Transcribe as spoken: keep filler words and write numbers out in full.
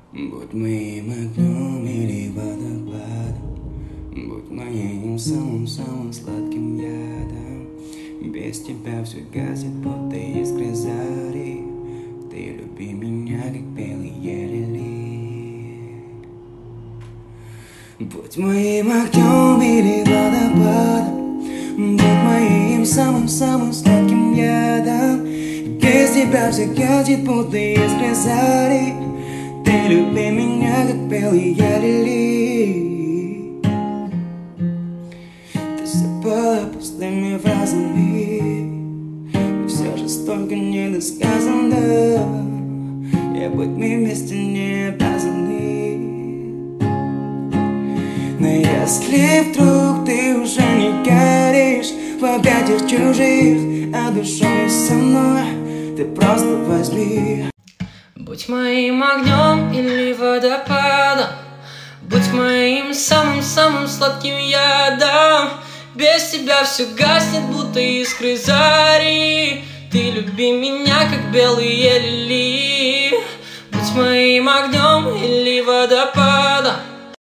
Будь моим огнем или водопадом, будь моим самым-самым сладким ядом. Без тебя все гаснет, будто искры зари. Ты люби меня, как белые лилии. Будь моим огнем или водопадом, будь моим самым-самым сладким ядом. Без тебя все гаснет, будто искры зари. Ты люби меня, как белые лилии. Ты забыла пустыми фразами, но все же столько недосказано. И быть мы вместе не обязаны. Но если вдруг ты уже не горишь в объятиях чужих, а душой со мной, ты просто возьми. Будь моим огнем или водопадом, будь моим самым-самым сладким ядом. Без тебя все гаснет, будто искры зари. Ты люби меня, как белые лилии. Будь моим огнем или водопадом,